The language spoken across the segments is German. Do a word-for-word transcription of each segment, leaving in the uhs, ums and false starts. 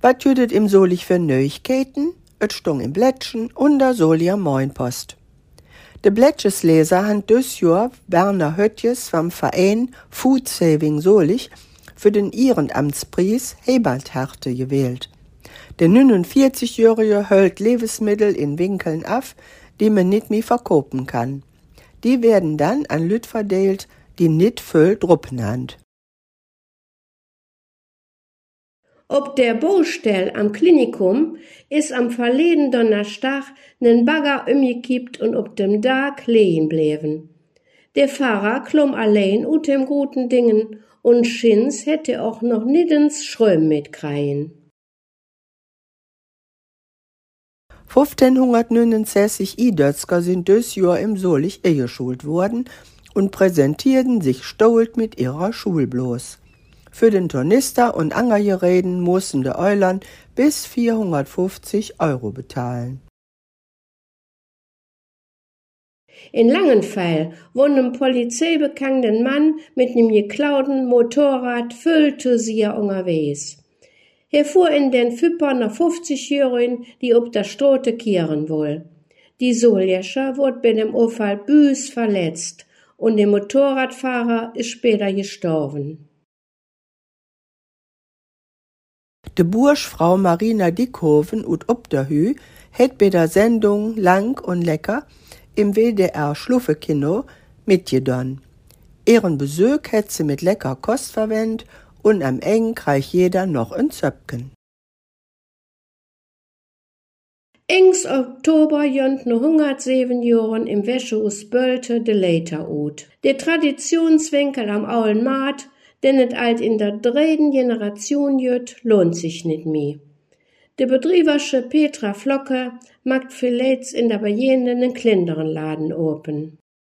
Wat jüdet im Solich für Neuigkeiten? Et stung im Blättchen und da Solier Moinpost. De Blättchesleser han dus Jahr Werner Höttjes vom Verein Food Saving Solich für den Ehrenamtspreis Heberthärte gewählt. Der neunundvierzig-Jährige hält Lebensmittel in Winkeln af, die man nicht mehr verkaufen kann. Die werden dann an Lüt verdeelt, die nicht voll Druppen hand. Ob der Baustelle am Klinikum ist am verleden Donnerstag nen Bagger umgekippt und ob dem Tag lehen bleiben. Der Fahrer klomm allein ut dem guten Dingen und Schins hätte auch noch nidens Schröm mitkreien. fünfzehnhundertneunundsechzig I-Dötzker sind dus Jahr im Solich eingeschult worden und präsentierten sich stolz mit ihrer Schulblos. Für den Tornister und Angergereden mussten die Eulern bis vierhundertfünfzig Euro bezahlen. In Langenpfeil wohnt ein polizeibekannten Mann mit nem geklauten Motorrad füllte sie unterwegs. Er fuhr in den Füpper nach fünfzig-Jährigen, die ob der Strote kehren woll. Die Soljescher wurde bei dem Unfall büs verletzt und der Motorradfahrer ist später gestorben. De Burschfrau Marina Dickhoven ut Obderhü het bei der Sendung Lang und Lecker im W D R Schluffekino mitgedon. Ihren Besuch hätt sie mit lecker Kost verwendet und am Eng kreich jeder noch ein Zöpken. Engs Oktober jönt no hundertsieben Jahren im Wäschehus Bölte de Leiter ut. Der Traditionswinkel am Aulen Maat, denn et alt in der dritten Generation jöt, lohnt sich nit mehr. De betriebersche Petra Flocke macht vielleicht in der Bejehenden einen kleineren Laden open.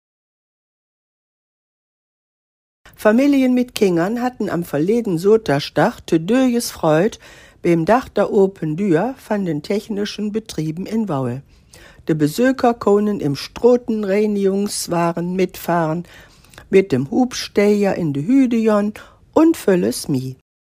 Familien mit Kindern hatten am verleden Sonntag te döjes Freud beim Dach der Open Dür von den technischen Betrieben in Waul. De Besöker können im Strotenreinigungswaren mitfahren, mit dem Hubsteher in de Hüdejon und völles Mi.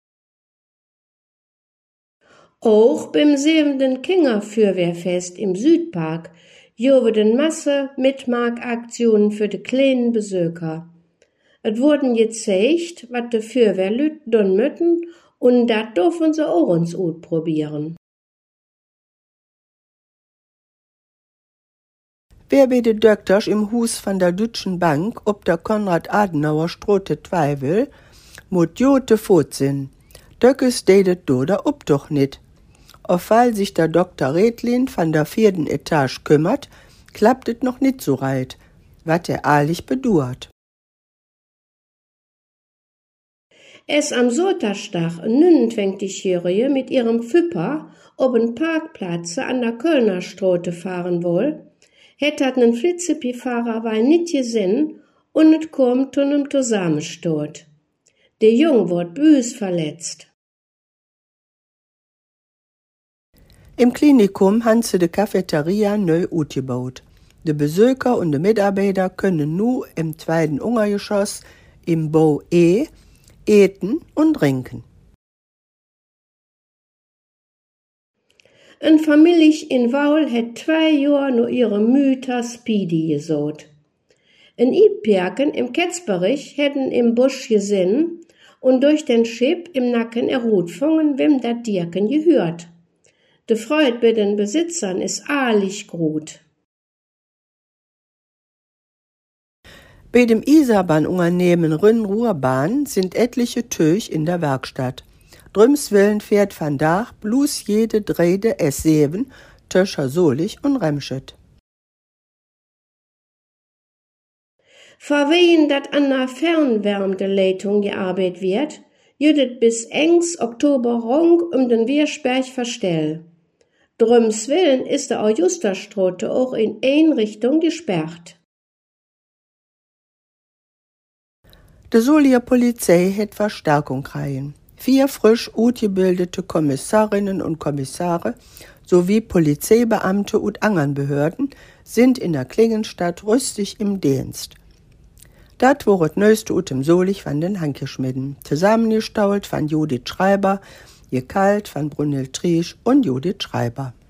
Auch beim siebenten Kinderfeuerwehrfest im Südpark jobeden Masse Mitmarkaktionen für de kleinen Besöker. Et wurden gezeigt, wat de Feuerwehrlüt don mütten und dat dürfen sie auch uns ut probieren. Wer bei de Dökters im Hus von der Deutschen Bank ob der Konrad-Adenauer-Strote Zweifel, mut jote fot sinn. Döckes dedet do da ob doch nit. Auf weil sich der Doktor Redlin von der vierten Etage kümmert, klappt et noch nit so reit, wat er ehrlich bedurrt. Es am Sonntag ein neunundzwanzig-Jährige mit ihrem Füpper ob en Parkplatz an der Kölner Strote fahren woll, het dat nen Flitzepi-Fahrer war nit gesinn und et kom zu nem Zusammenstot. Der Jung ward büs verletzt. Im Klinikum han sie de Cafeteria neu utgebaut. De Besöker und de Mitarbeiter können nu im zweiten Untergeschoss im Bau E eten und trinken. Ein Familie in Waul het zwei Jahr nur ihre Mütter Speedy gesot. Ein Ipjerken im Ketzberich hätten im Busch gesinn und durch den Schip im Nacken erruht fungen, wem dat Dirken gehört. De Freud bei den Besitzern ist ahlich gut. Bei dem Isarbahn-Unternehmen Rhön-Ruhr-Bahn sind etliche Töch in der Werkstatt. Drümswillen fährt van Dach bloß jede Drehde S sieben, Töscher Solich und Remschet. Verwehen dat an der Fernwärmdeleitung gearbeitet wird, jüdet bis engs Oktober rung um den Wiersberg verstell. Drümswillen ist der Augusterstrote auch in ein Richtung gesperrt. De Solier Polizei het Verstärkung kreien. Vier frisch utgebildete Kommissarinnen und Kommissare sowie Polizeibeamte und anderen Behörden sind in der Klingenstadt rüstig im Dienst. Dat woret neueste ut im Solich van den Hankeschmidden, zusammengestault van Judith Schreiber Gekalt von Brunhild Triesch und Judith Schreiber.